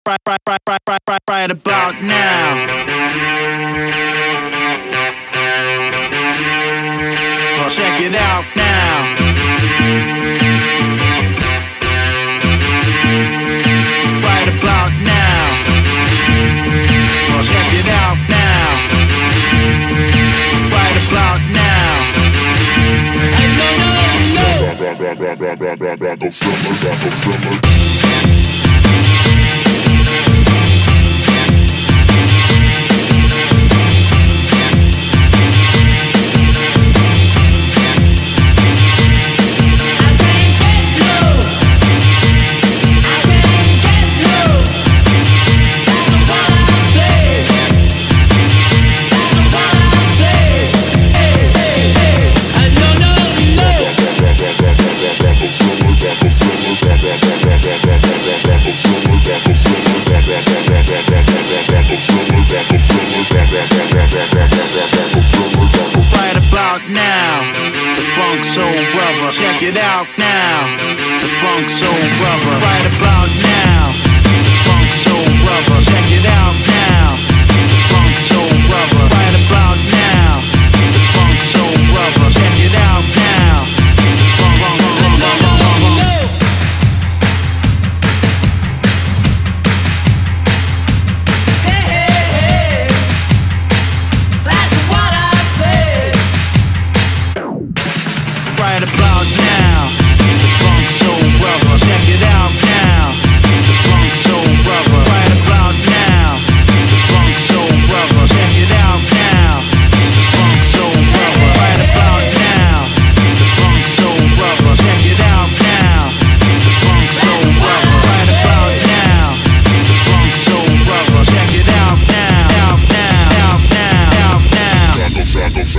right about now. Well, check it out now. Right about now. Well, check it out now. Right about now. And no. Right about now, the Funk Soul Brother. Check it out now, the Funk Soul Brother. Right about now, the Funk Soul Brother. Check it out now, the Funk Soul Brother. Right about now, the Funk Soul Brother. Check it out now, the Funk Right about now, the Funk Soul Brother. Check it out now, the Funk Soul Brother. Right about now, the Funk Soul Brother. Check it out now, the Funk Soul Brother. Right about now, the Funk Soul Brother. Check it out now, the Funk Soul Brother. Right about now, the Funk Soul Brother. Check it out now, out now, out now, out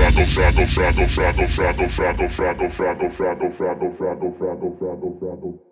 now.